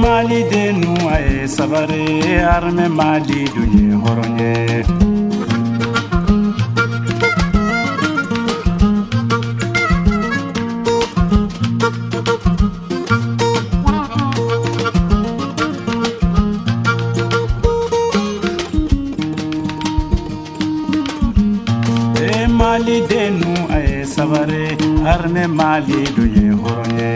Mali denu ay sabare arme Mali dunye horonye Mali denu ay sabare arme Mali dunye horonye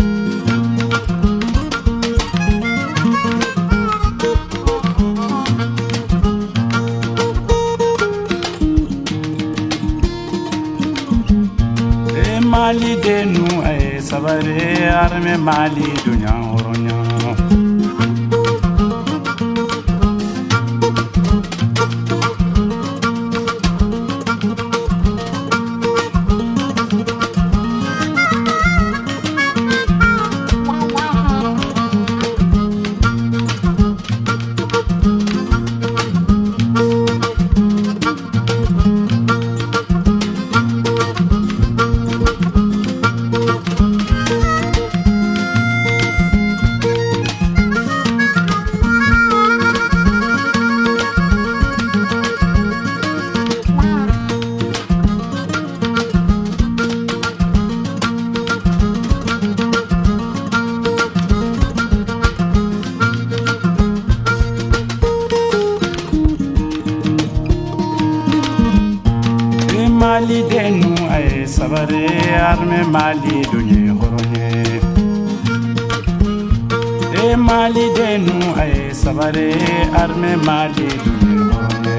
Mali denu ay sabare arme Mali dunya horonya Mali denu ay sabare arme Mali dunye horonye Mali denu ay sabare arme Mali dunye horonye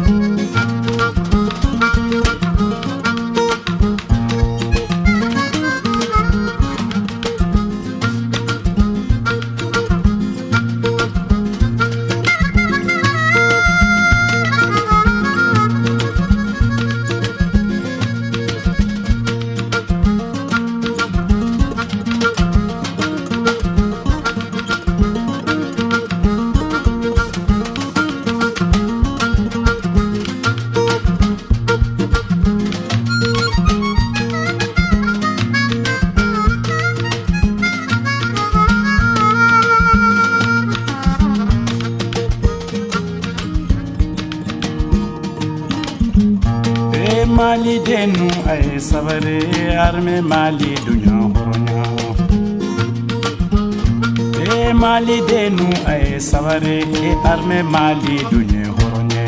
Mali denu ay sabare arme Mali dunya horonya Mali denu ay sabare arme Mali dunya horonye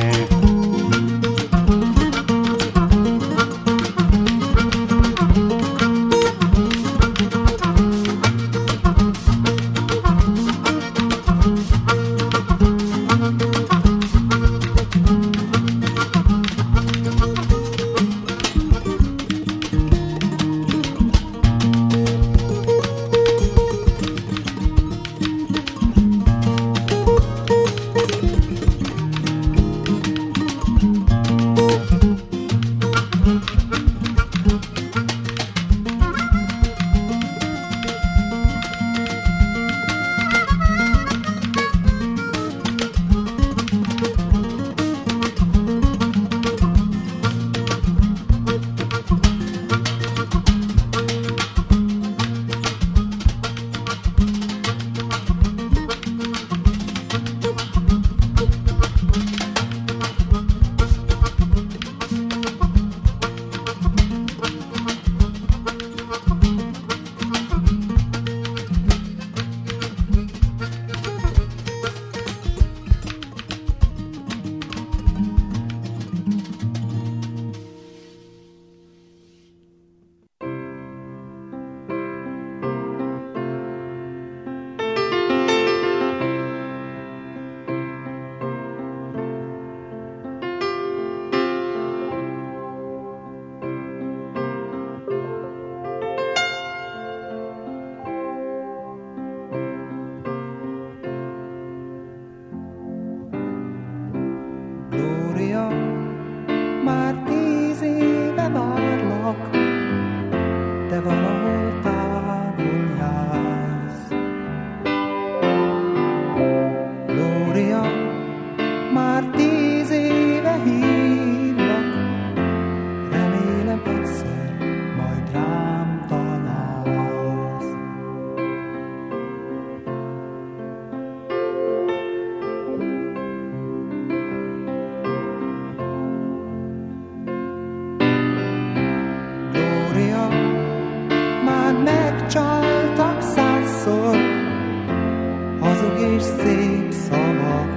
és szép szavak.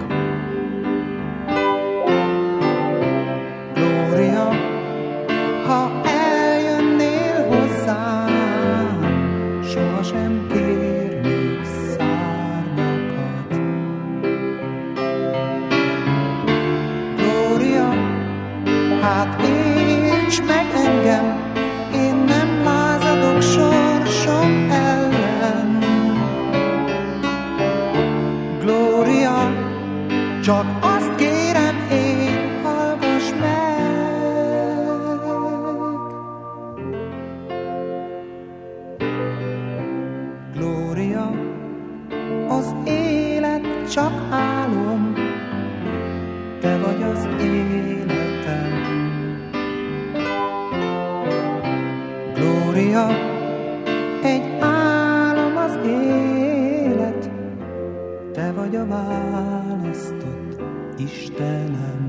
Glória, ha eljönnél hozzám, sohasem kérnék szárnyakat. Glória, hát érts meg engem, én nem lázadok sorsom ellen. Glória, csak azt kérem én, hallgass meg. Glória, az élet csak álom, te vagy az életem. Glória, egy álom az élet, te vagy a választott Istenem.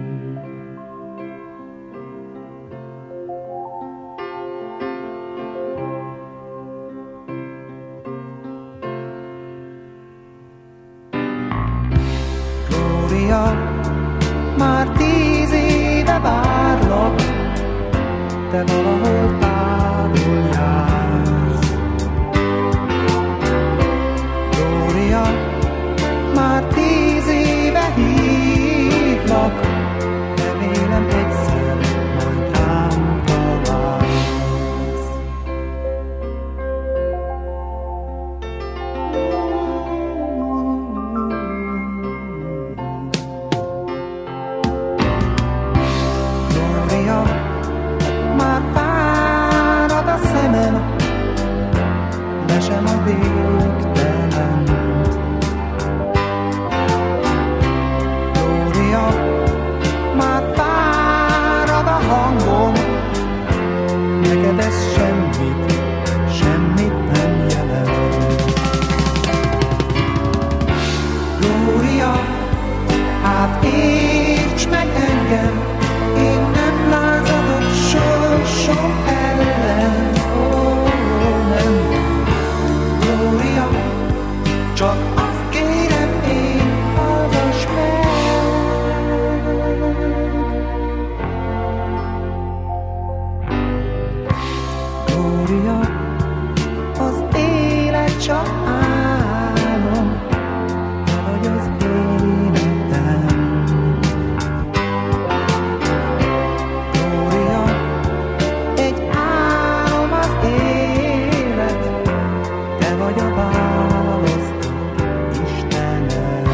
Glória, már 10 éve várlak, te valahol távol jársz. Glória, már 10 éve hívlak, remélem egyszer majd rám találsz. Glória, már fárad a szemem, de sem a végtelen. Glória, már fárad a hangom, neked ez semmit nem jelent. Glória, hát érts meg engem, én nem lázadok sorsom ellen. Nem. Glória, csak azt kérem én, hallgass meg. Glória, az élet csak álom, te vagy az életem. Glória, egy álom az élet, te vagy a választott Istenem.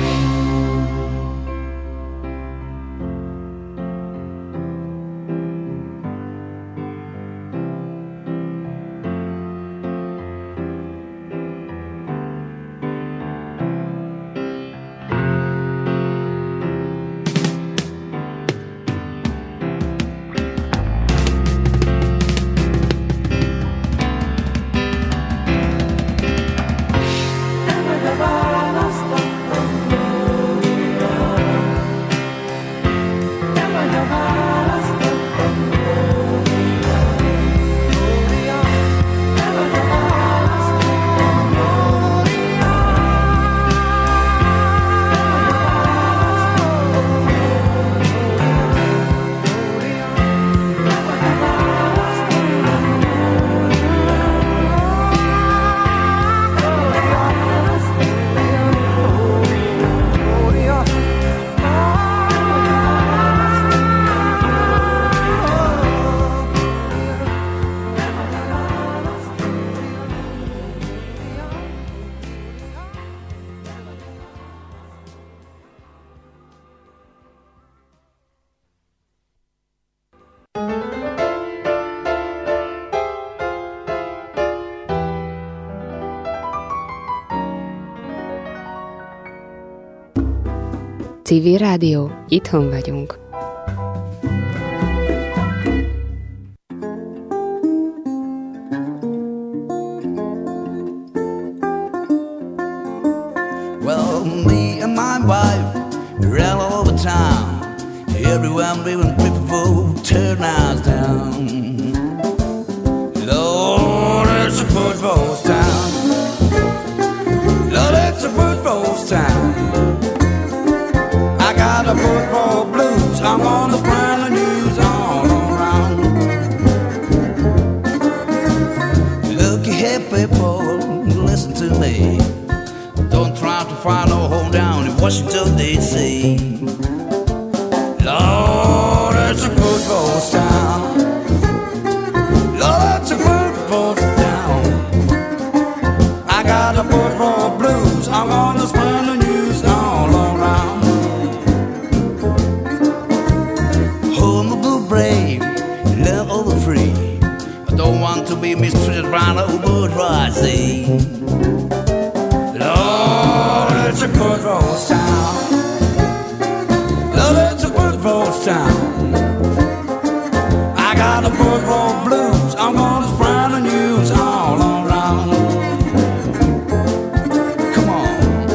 Civil Rádió, itthon vagyunk. Well, me and my wife ran all over town. Everywhere we went, people turn us down. Lord, it's a football town. Lord, it's a football town. town. I got a football blues. I'm gonna spread the news all around. Looky here, people, listen to me. Don't try to find a home down in Washington, D.C. Lord, it's a football town. Lord, it's a football town. I got a football blues. I'm gonna spread the news all around. Home of the brave, love of the free. I don't want to be mistreated by no bourgeoisie. Lord, it's a football town. Lord, it's a football town. I got a football blues. I'm gonna spread the news all around. Come on.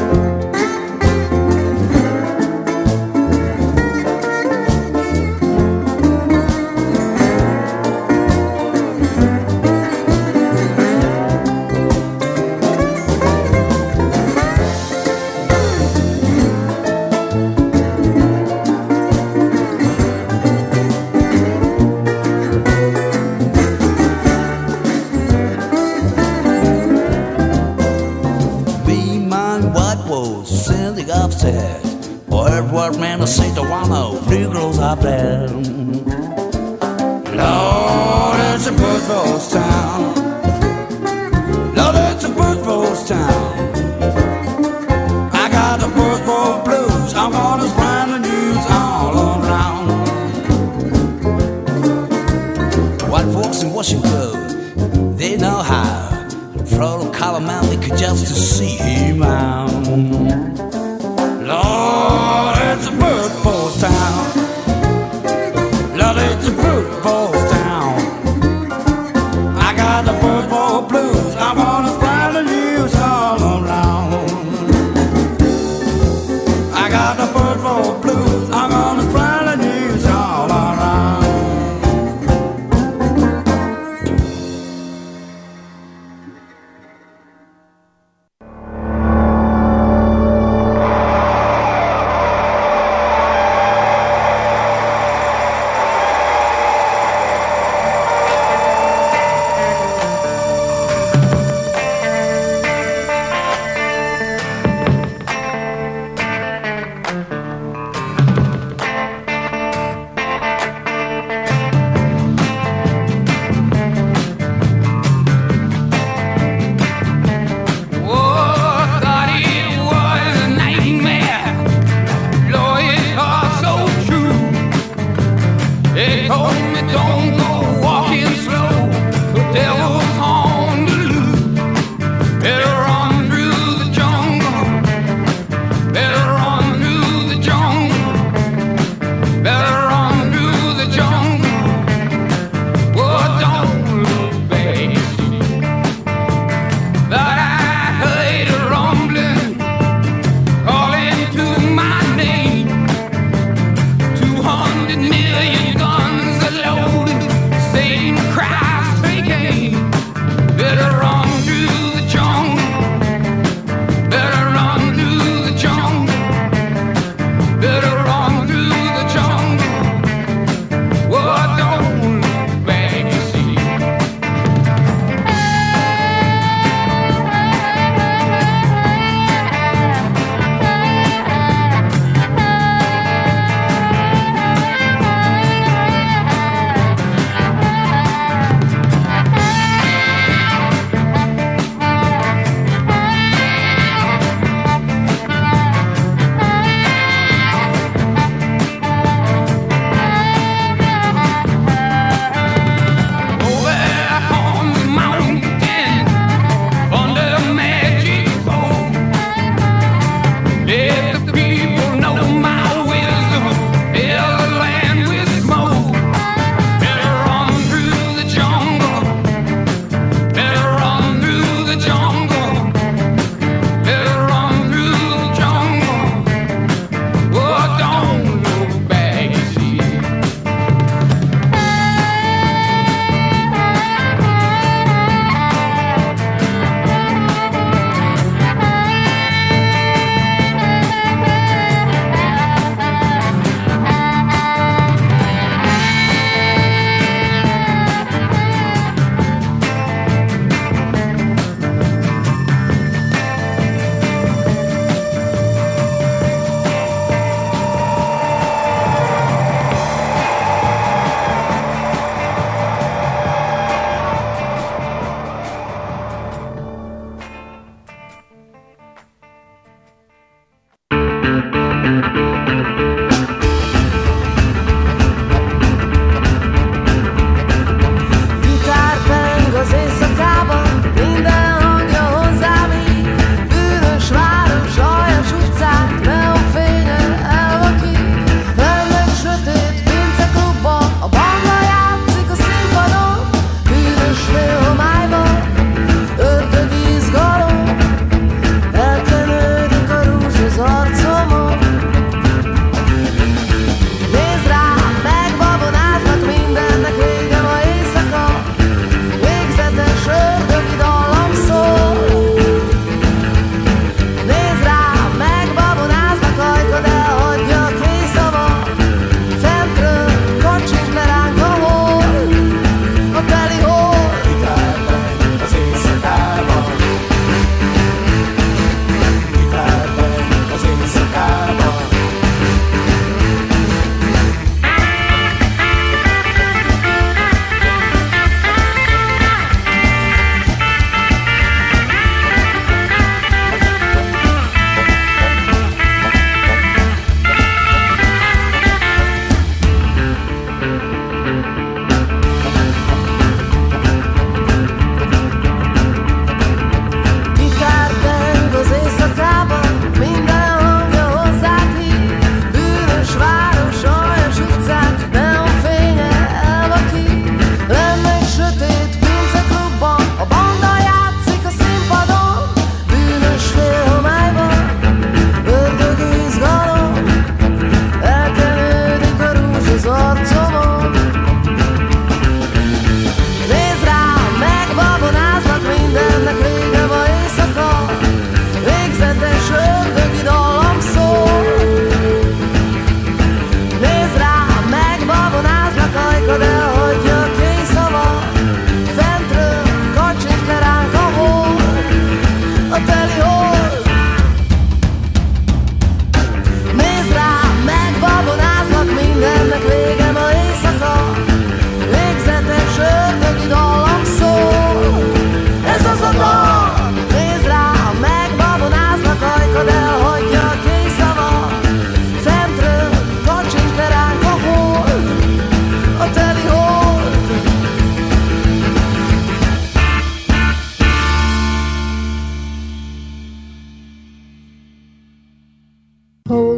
Sitting upstairs, heard what man to say to one of three girls up there. Lord, it's a football town. Lord, it's a football town. I got the football blues. I'm gonna spread the news all around. White folks in Washington, they know how. Throw the collar man, they could just to see him out. Lord, it's a football town. Lord, it's a football town. I got the football blues. I'm gonna spread the news all around.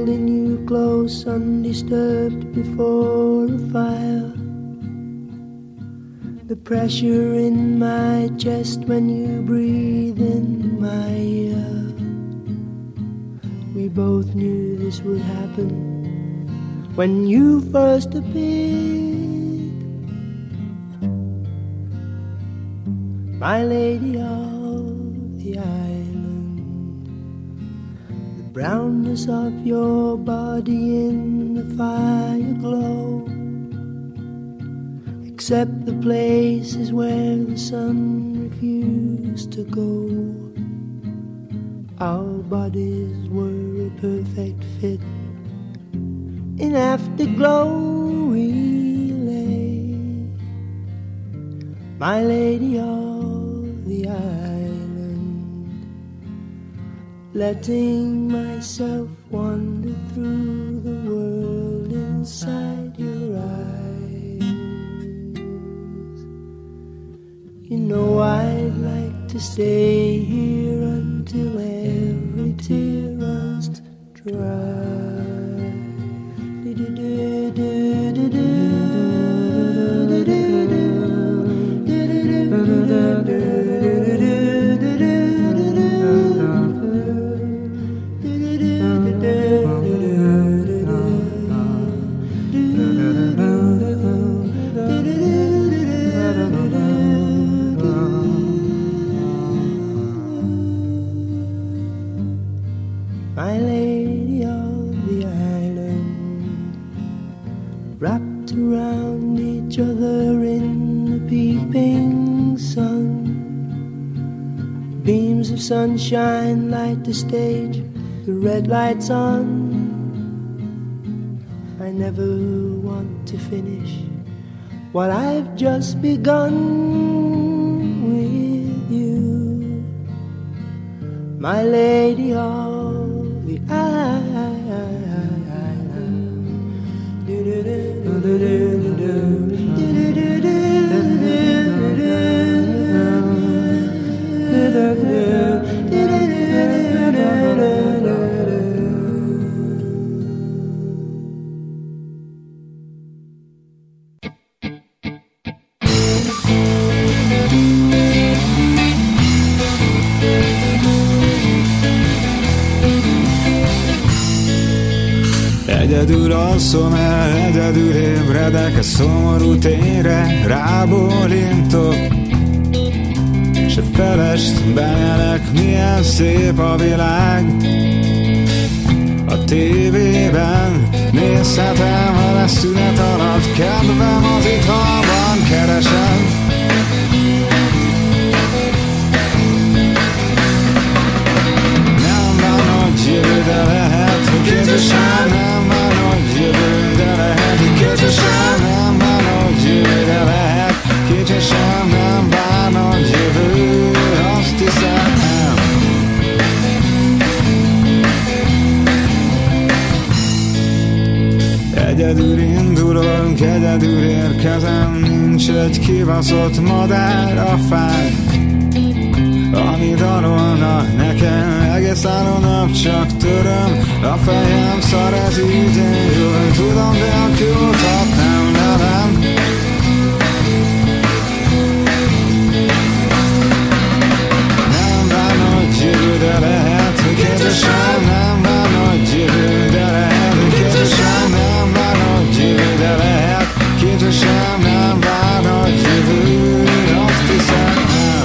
holding you close, undisturbed before a fire. The pressure in my chest when you breathe in my ear. We both knew this would happen when you first appeared, my lady of the island. The brownness of your body in the fire glow, except the places where the sun refused to go. Our bodies were a perfect fit. In afterglow we lay, my lady of the island, letting myself wander through the world inside your eyes. You know I'd like to stay here until every tear runs dry. My lady of the island, wrapped around each other in the peeping sun. Beams of sunshine light the stage, the red light's on. I never want to finish what I've just begun with you, my lady of the island. Egyedül alszom el, egyedül ébredek a szomorú tényre, rábólintok, se felest benyelek, milyen szép a világ. A tévében nézhetem, ha lesz szünet alatt, kedvem az itthonban keresem. Nem van nagy jövő, de lehet, hogy közösen nem van nagy jövő, de lehet, hogy közösen nem van nagy jövő, de lehet, kicsit nem vár nagy jövő, azt hiszem nem. Egyedül indulok, egyedül érkezem, nincs egy kibaszott madár a fán, ami dalolna nekem, egész álló nap csak töröm, a fejem szar, ez idén jön, tudom, de a kiutat nem velem. Nem vár nagy jövő, de lehet, hogy közösen nem vár nagy jövő, de lehet, hogy közösen nem vár nagy jövő, de lehet, közösen nem vár nagy jövő, azt hiszem nem.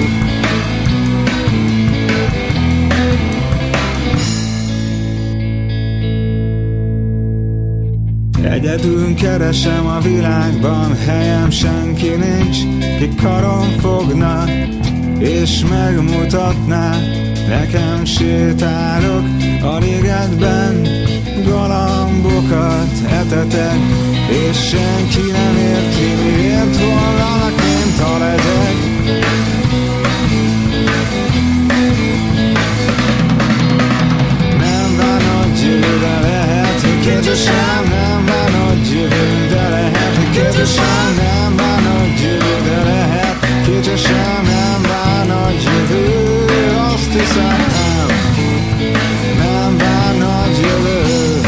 Egyedül keresem a világban, helyem senki nincs, ki karom fogna és megmutatná. Nekem sétálok a ligetben, galambokat etetek, és senki nem érti, miért volna kint a legyek. Nem vár nagy jövő, de lehet, hogy közösen nem vár nagy jövő, de lehet, hogy közösen nem vár nagy jövő, de lehet, közösen nem vár nagy jövő, azt hiszem nem, nem vár nagy jövő.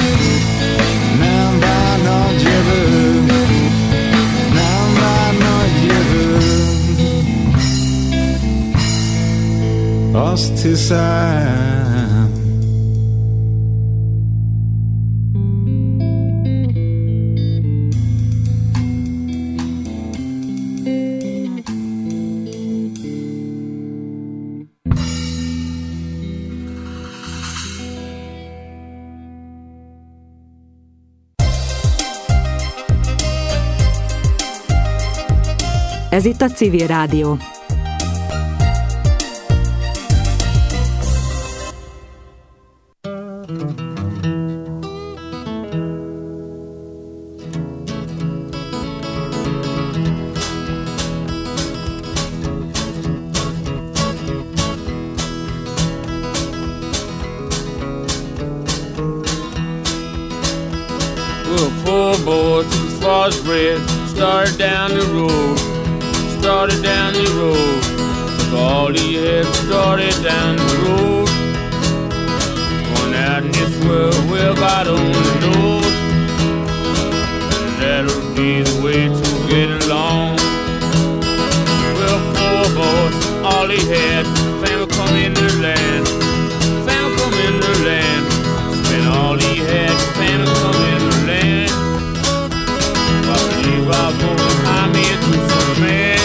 hiszem. Ez itt a Civil Rádió. Poor boy took his father's bread, started down the road. Started down the road, took all he had, started down the road. Going out in this world, well, God only knows. And that'll be the way to get along. Well, poor boy, all he had, family come in the land. Family come in the land. Spent all he had, family come in the land. I believe I'll go behind me into some man.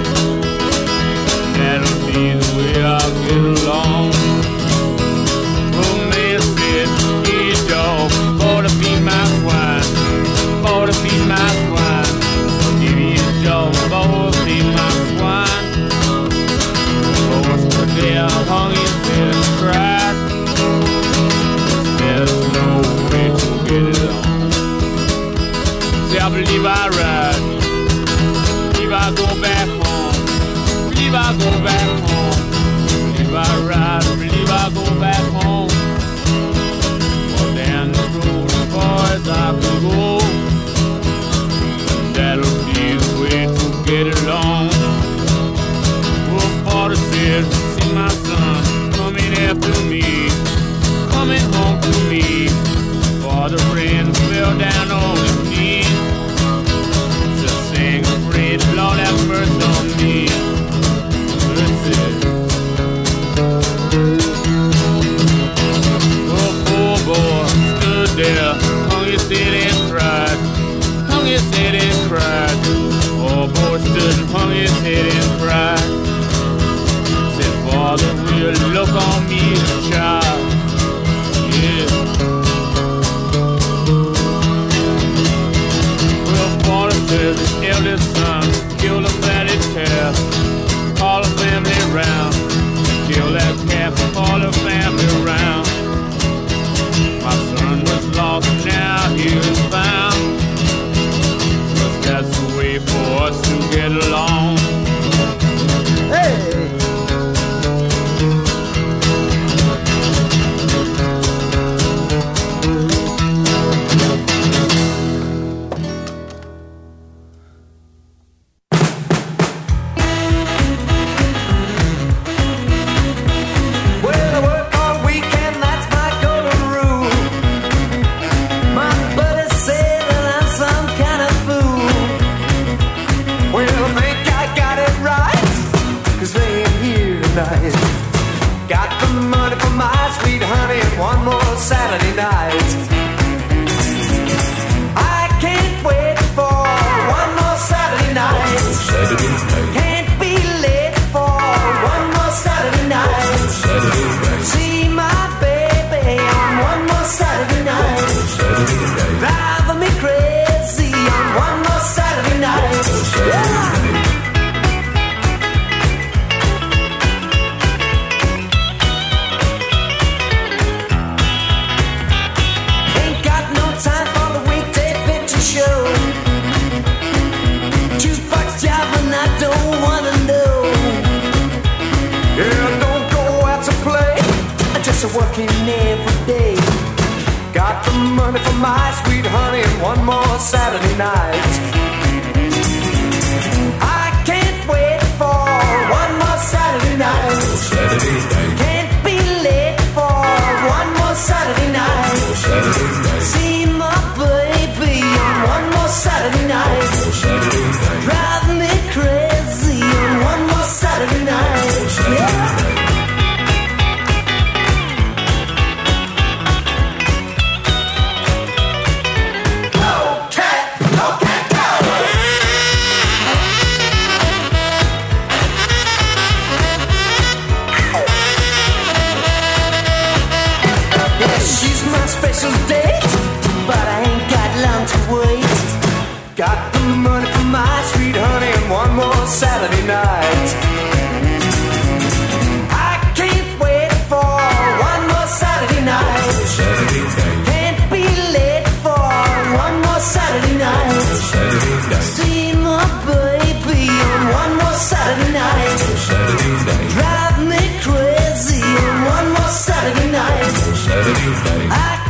That'll be the way I'll get along. Oh, man said, hey, dog, ought to be my swine. Ought to be my swine. Give me a dog, ought to be my swine. Horse per day, I hung his head and cried. There's no way to get it on. See, I believe I ride. Believe I go back home. Believe I go back home. Believe I ride. Believe I go back home. Walk down the road as far as I can go. And that'll be the way to get along. Oh, father said, see my son coming after me, coming home to me. Father ran, fell down on his knees. Just sing a praise, Lord have mercy on me. Oh, poor boy stood there, hung his head and cried, hung his head and cried. Oh, boy stood and hung his head and cried. Said, Father, will look on me as a child. Yeah. Well, Father said, his eldest son killed a fatted calf. Call the family round, kill that calf, call the family round. My son was lost, now he is found. But that's the way for us to get along. Hey! Got the money for my sweet honey and one more Saturday night. I can't wait for one more Saturday night. Can't be late for one more Saturday night. See my baby on one more Saturday night. Driving me crazy on one more Saturday night. Yeah. Working every day. Got the money for my sweet honey and one more Saturday night. I can't wait for one more Saturday night. Can't be late for one more Saturday night. See my baby on one more Saturday night. Drive me crazy on one more Saturday night. Yeah. my special date, but I ain't got long to wait. Got the money for my sweet honey and one more Saturday night. I can't wait for one more Saturday night. Can't be late for one more Saturday night. See my baby on one more Saturday night. Drive me crazy on one more Saturday night. I